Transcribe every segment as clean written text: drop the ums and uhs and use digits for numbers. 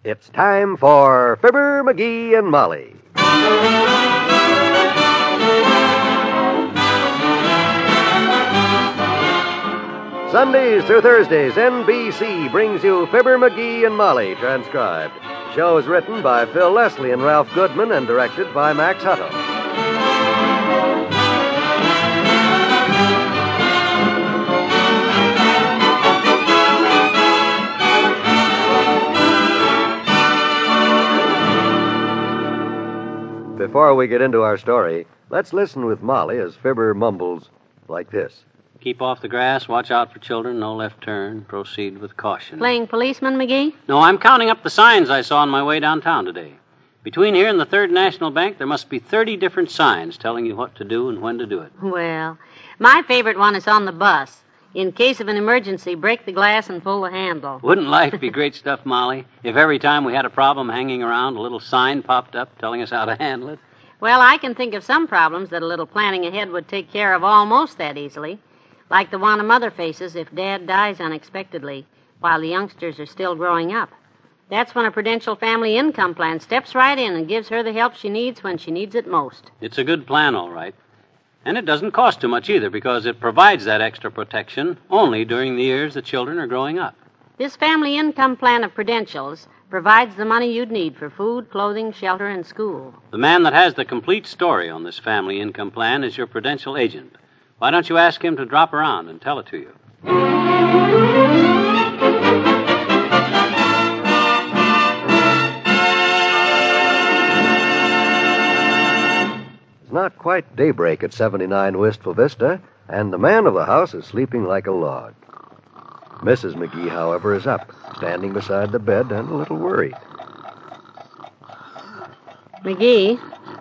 It's time for Fibber, McGee, and Molly. Sundays through Thursdays, NBC brings you Fibber, McGee, and Molly, transcribed. The show is written by Phil Leslie and Ralph Goodman and directed by Max Hutto. Before we get into our story, let's listen with Molly as Fibber mumbles like this. Keep off the grass, watch out for children, no left turn, proceed with caution. Playing policeman, McGee? No, I'm counting up the signs I saw on my way downtown today. Between here and the Third National Bank, there must be 30 different signs telling you what to do and when to do it. Well, my favorite one is on the bus. In case of an emergency, break the glass and pull the handle. Wouldn't life be great stuff, Molly, if every time we had a problem hanging around, a little sign popped up telling us how to handle it? Well, I can think of some problems that a little planning ahead would take care of almost that easily. Like the one a mother faces if Dad dies unexpectedly while the youngsters are still growing up. That's when a Prudential Family Income Plan steps right in and gives her the help she needs when she needs it most. It's a good plan, all right. And it doesn't cost too much either because it provides that extra protection only during the years the children are growing up. This Family Income Plan of Prudential's provides the money you'd need for food, clothing, shelter, and school. The man that has the complete story on this Family Income Plan is your Prudential agent. Why don't you ask him to drop around and tell it to you? It's not quite daybreak at 79 Wistful Vista, and the man of the house is sleeping like a log. Mrs. McGee, however, is up, standing beside the bed and a little worried. McGee?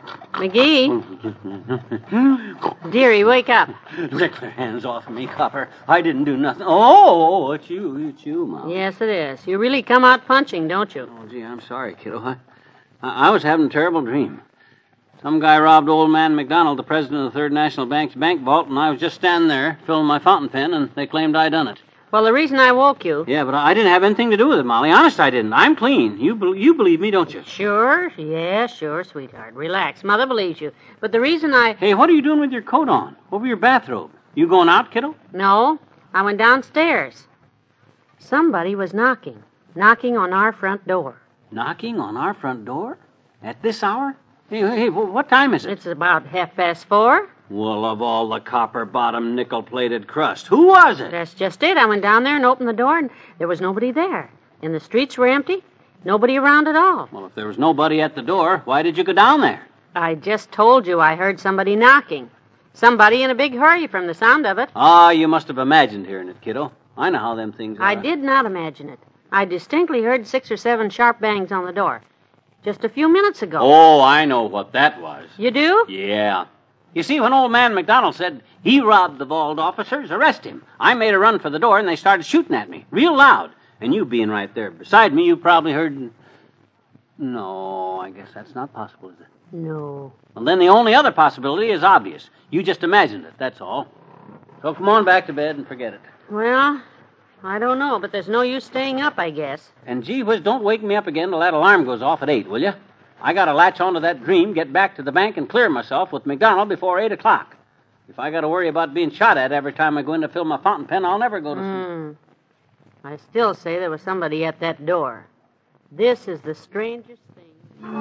Dearie, wake up. Lick their hands off me, Copper. I didn't do nothing. Oh, it's you, Mom. Yes, it is. You really come out punching, don't you? Oh, gee, I'm sorry, kiddo. I was having a terrible dream. Some guy robbed old man McDonald, the president of the Third National Bank's bank vault, and I was just standing there filling my fountain pen, and they claimed I done it. Well, the reason I woke you... Yeah, but I didn't have anything to do with it, Molly. Honest, I didn't. I'm clean. You believe me, don't you? Sure. Yeah, sure, sweetheart. Relax. Mother believes you. But the reason I... Hey, what are you doing with your coat on? Over your bathrobe? You going out, kiddo? No. I went downstairs. Somebody was knocking on our front door. Knocking on our front door? At this hour? Hey, what time is it? It's about 4:30. Well, of all the copper-bottom, nickel-plated crust, who was it? That's just it. I went down there and opened the door, and there was nobody there. And the streets were empty. Nobody around at all. Well, if there was nobody at the door, why did you go down there? I just told you I heard somebody knocking. Somebody in a big hurry from the sound of it. Ah, you must have imagined hearing it, kiddo. I know how them things are. I did not imagine it. I distinctly heard 6 or 7 sharp bangs on the door. Just a few minutes ago. Oh, I know what that was. You do? Yeah. You see, when old man McDonald said he robbed the vault officers, arrest him, I made a run for the door and they started shooting at me, real loud. And you being right there beside me, you probably heard... No, I guess that's not possible, is it? No. Well, then the only other possibility is obvious. You just imagined it, that's all. So come on back to bed and forget it. Well, I don't know, but there's no use staying up, I guess. And gee whiz, don't wake me up again till that alarm goes off at 8, will you? I got to latch onto that dream, get back to the bank, and clear myself with McDonald before 8 o'clock. If I got to worry about being shot at every time I go in to fill my fountain pen, I'll never go to sleep. I still say there was somebody at that door. This is the strangest thing.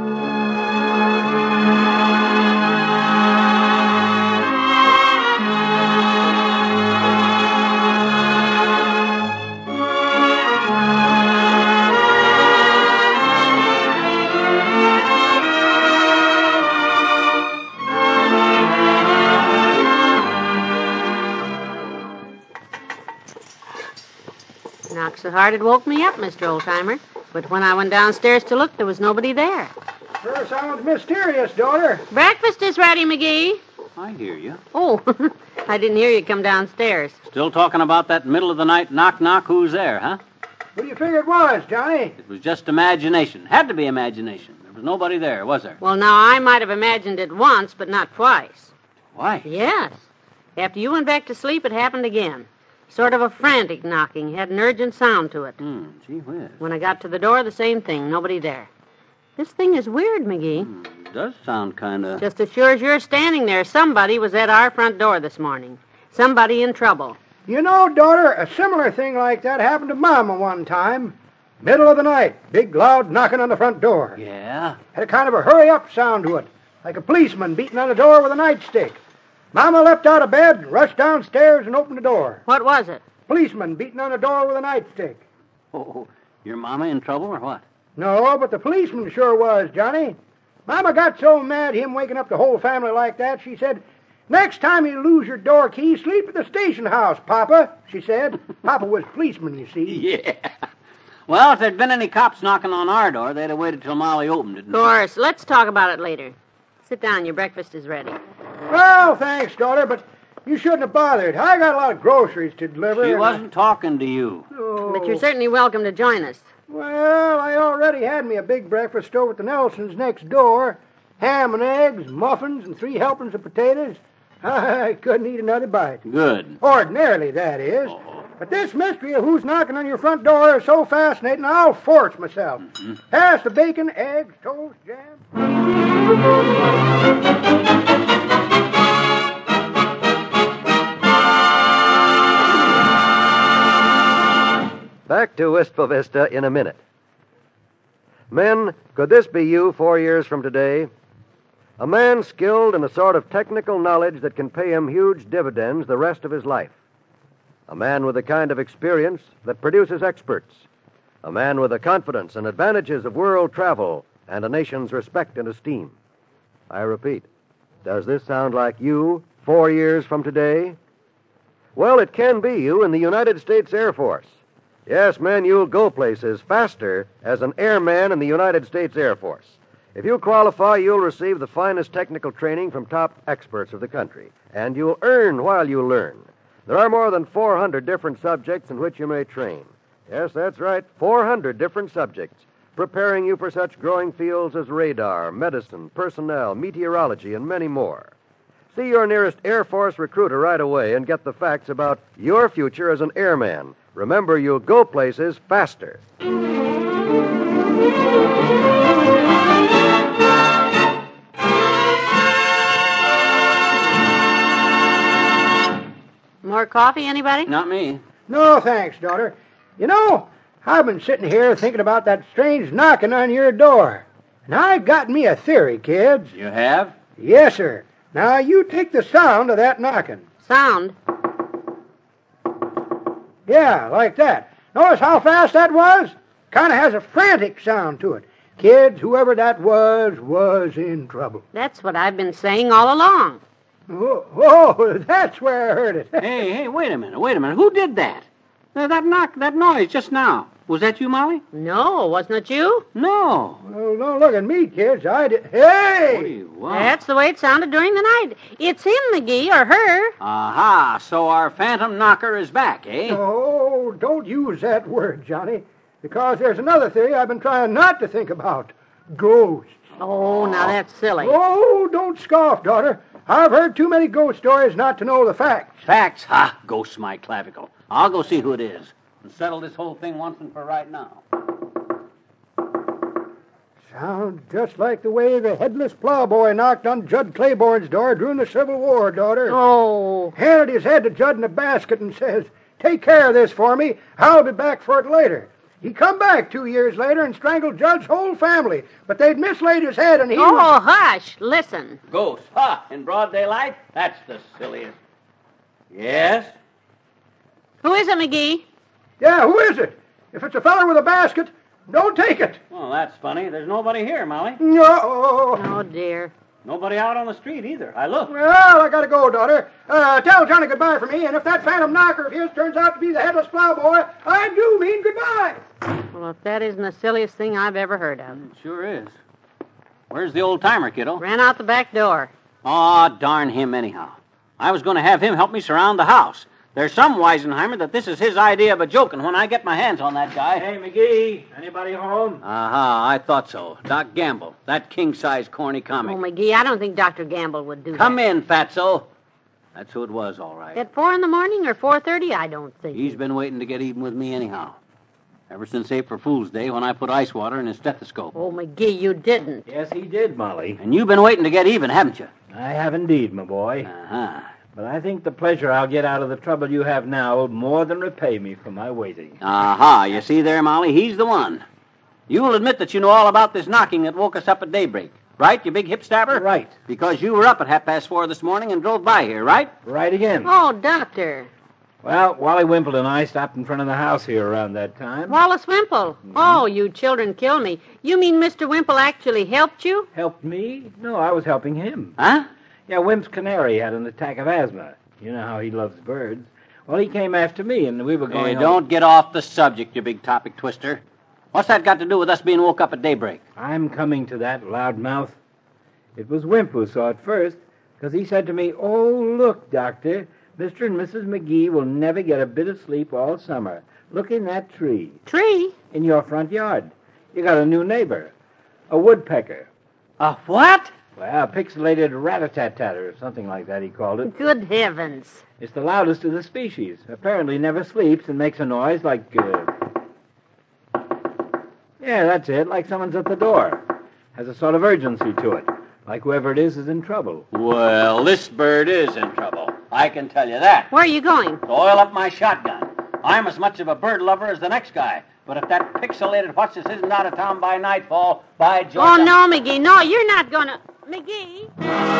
Knocked so hard it woke me up, Mr. Oldtimer. But when I went downstairs to look, there was nobody there. Sure sounds mysterious, daughter. Breakfast is ready, McGee. I hear you. Oh, I didn't hear you come downstairs. Still talking about that middle-of-the-night knock-knock, who's there, huh? What do you figure it was, Johnny? It was just imagination. Had to be imagination. There was nobody there, was there? Well, now, I might have imagined it once, but not twice. Why? Yes. After you went back to sleep, it happened again. Sort of a frantic knocking. Had an urgent sound to it. Gee whiz. When I got to the door, the same thing. Nobody there. This thing is weird, McGee. Does sound kind of... Just as sure as you're standing there, somebody was at our front door this morning. Somebody in trouble. You know, daughter, a similar thing like that happened to Mama one time. Middle of the night, big loud knocking on the front door. Yeah? Had a kind of a hurry-up sound to it, like a policeman beating on the door with a nightstick. Mama leapt out of bed, rushed downstairs, and opened the door. What was it? Policeman beating on the door with a nightstick. Oh, your mama in trouble or what? No, but the policeman sure was, Johnny. Mama got so mad him waking up the whole family like that, she said, "Next time you lose your door key, sleep at the station house, Papa," she said. Papa was policeman, you see. Yeah. Well, if there'd been any cops knocking on our door, they'd have waited till Molly opened it. Of course. Let's talk about it later. Sit down. Your breakfast is ready. Well, thanks, daughter, but you shouldn't have bothered. I got a lot of groceries to deliver. She and wasn't talking to you. Oh. But you're certainly welcome to join us. Well, I already had me a big breakfast over at the Nelsons next door. Ham and eggs, muffins, and 3 helpings of potatoes. I couldn't eat another bite. Good. Ordinarily, that is. Oh. But this mystery of who's knocking on your front door is so fascinating, I'll force myself. Pass the bacon, eggs, toast, jam. Back to Wistful Vista in a minute. Men, could this be you 4 years from today? A man skilled in a sort of technical knowledge that can pay him huge dividends the rest of his life. A man with the kind of experience that produces experts. A man with the confidence and advantages of world travel and a nation's respect and esteem. I repeat, does this sound like you 4 years from today? Well, it can be you in the United States Air Force. Yes, men, you'll go places faster as an airman in the United States Air Force. If you qualify, you'll receive the finest technical training from top experts of the country, and you'll earn while you learn. There are more than 400 different subjects in which you may train. Yes, that's right, 400 different subjects, preparing you for such growing fields as radar, medicine, personnel, meteorology, and many more. See your nearest Air Force recruiter right away and get the facts about your future as an airman. Remember, you'll go places faster. More coffee, anybody? Not me. No, thanks, daughter. You know, I've been sitting here thinking about that strange knocking on your door. And I've got me a theory, kids. You have? Yes, sir. Now, you take the sound of that knocking. Sound? Yeah, like that. Notice how fast that was? Kind of has a frantic sound to it. Kids, whoever that was in trouble. That's what I've been saying all along. Oh, that's where I heard it. Hey, wait a minute. Who did that? That noise just now. Was that you, Molly? No, wasn't it you? No. Well, don't look at me, kids. I did. Hey! What do you want? That's the way it sounded during the night. It's him, McGee, or her. Aha, so our phantom knocker is back, eh? Oh, don't use that word, Johnny, because there's another theory I've been trying not to think about. Ghosts. Oh, now that's silly. Oh, don't scoff, daughter. I've heard too many ghost stories not to know the facts. Facts? Ha! Ghosts my clavicle. I'll go see who it is and settle this whole thing once and for right now. Sounds just like the way the headless plowboy knocked on Judd Claiborne's door during the Civil War, daughter. Oh. Handed his head to Judd in a basket and says, "Take care of this for me. I'll be back for it later." He come back 2 years later and strangled Judd's whole family, but they'd mislaid his head and he Oh, was... hush. Listen. Ghosts? Ha! In broad daylight? That's the silliest. Yes? Who is it, McGee? Yeah, who is it? If it's a feller with a basket, don't take it. Well, that's funny. There's nobody here, Molly. No. Oh, dear. Nobody out on the street either. I looked. Well, I gotta go, daughter. Tell Johnny goodbye for me, and if that phantom knocker of his turns out to be the headless plowboy, I do mean goodbye. Well, if that isn't the silliest thing I've ever heard of. It sure is. Where's the old timer, kiddo? Ran out the back door. Aw, darn him anyhow. I was going to have him help me surround the house. There's some Weisenheimer that this is his idea of a joke, and when I get my hands on that guy... Hey, McGee, anybody home? Aha, I thought so. Doc Gamble, that king-size corny comic. Oh, McGee, I don't think Dr. Gamble would do Come that. in, fatso. That's who it was, all right. At 4 in the morning or 4:30, I don't think. He's been waiting to get even with me anyhow. Ever since April Fool's Day when I put ice water in his stethoscope. Oh, McGee, you didn't. Yes, he did, Molly. And you've been waiting to get even, haven't you? I have indeed, my boy. Uh-huh. But I think the pleasure I'll get out of the trouble you have now will more than repay me for my waiting. Aha, you see there, Molly? He's the one. You'll admit that you know all about this knocking that woke us up at daybreak. Right, you big hip stabber? Right. Because you were up at 4:30 this morning and drove by here, right? Right again. Oh, Doctor. Well, Wally Wimple and I stopped in front of the house here around that time. Wallace Wimple. Oh, you children kill me. You mean Mr. Wimple actually helped you? Helped me? No, I was helping him. Huh? Yeah, Wimp's canary had an attack of asthma. You know how he loves birds. Well, he came after me, and we were going Hey, don't get off the subject, you big topic twister. What's that got to do with us being woke up at daybreak? I'm coming to that, loudmouth. It was Wimp who saw it first, because he said to me, "Oh, look, Doctor, Mr. and Mrs. McGee will never get a bit of sleep all summer. Look in that tree. Tree? In your front yard. You got a new neighbor. A woodpecker. A what? Well, a pixelated rat-a-tat-tat or something like that, he called it. Good heavens. It's the loudest of the species. Apparently never sleeps and makes a noise like, Yeah, that's it, like someone's at the door. Has a sort of urgency to it. Like whoever it is in trouble. Well, this bird is in trouble. I can tell you that. Where are you going? To oil up my shotgun. I'm as much of a bird lover as the next guy. But if that pixelated what's-this isn't out of town by nightfall, by George... Oh, no, McGee. No, you're not going to... McGee?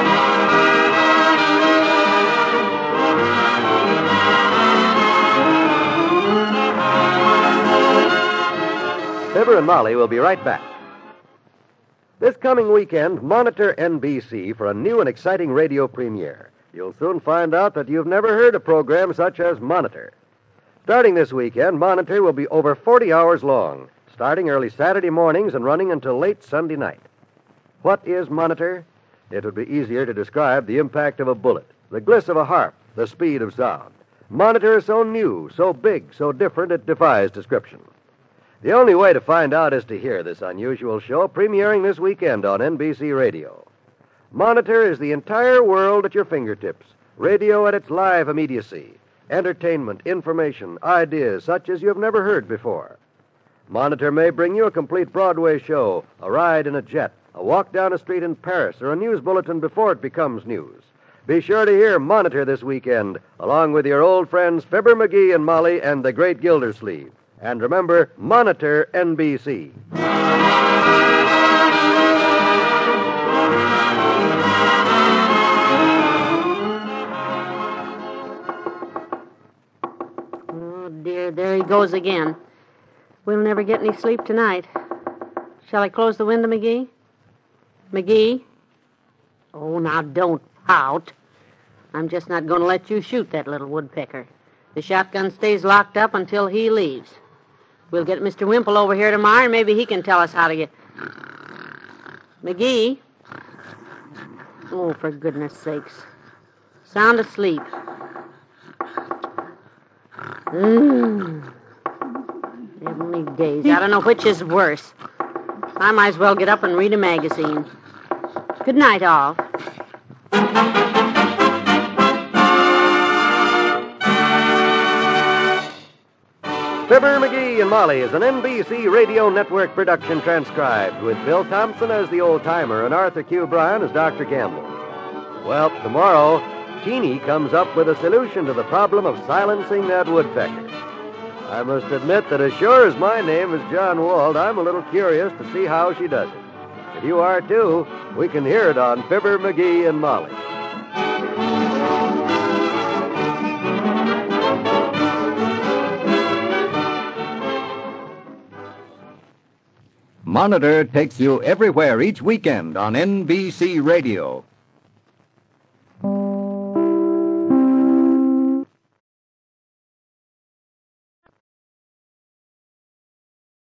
Fibber and Molly will be right back. This coming weekend, monitor NBC for a new and exciting radio premiere. You'll soon find out that you've never heard a program such as Monitor. Starting this weekend, Monitor will be over 40 hours long, starting early Saturday mornings and running until late Sunday night. What is Monitor? It would be easier to describe the impact of a bullet, the gliss of a harp, the speed of sound. Monitor is so new, so big, so different, it defies description. The only way to find out is to hear this unusual show premiering this weekend on NBC Radio. Monitor is the entire world at your fingertips. Radio at its live immediacy. Entertainment, information, ideas such as you have never heard before. Monitor may bring you a complete Broadway show, a ride in a jet, a walk down a street in Paris, or a news bulletin before it becomes news. Be sure to hear Monitor this weekend, along with your old friends Fibber McGee and Molly and the Great Gildersleeve. And remember, Monitor NBC. Oh, dear, there he goes again. We'll never get any sleep tonight. Shall I close the window, McGee? McGee? Oh, now don't pout. I'm just not going to let you shoot that little woodpecker. The shotgun stays locked up until he leaves. We'll get Mr. Wimple over here tomorrow, and maybe he can tell us how to get... McGee? Oh, for goodness sakes. Sound asleep. Heavenly days. I don't know which is worse. I might as well get up and read a magazine. Good night, all. Fibber, McGee, and Molly is an NBC Radio Network production transcribed, with Bill Thompson as the old-timer and Arthur Q. Bryan as Dr. Gamble. Well, tomorrow, Teeny comes up with a solution to the problem of silencing that woodpecker. I must admit that as sure as my name is John Wald, I'm a little curious to see how she does it. If you are, too, we can hear it on Fibber, McGee, and Molly. Monitor takes you everywhere each weekend on NBC Radio.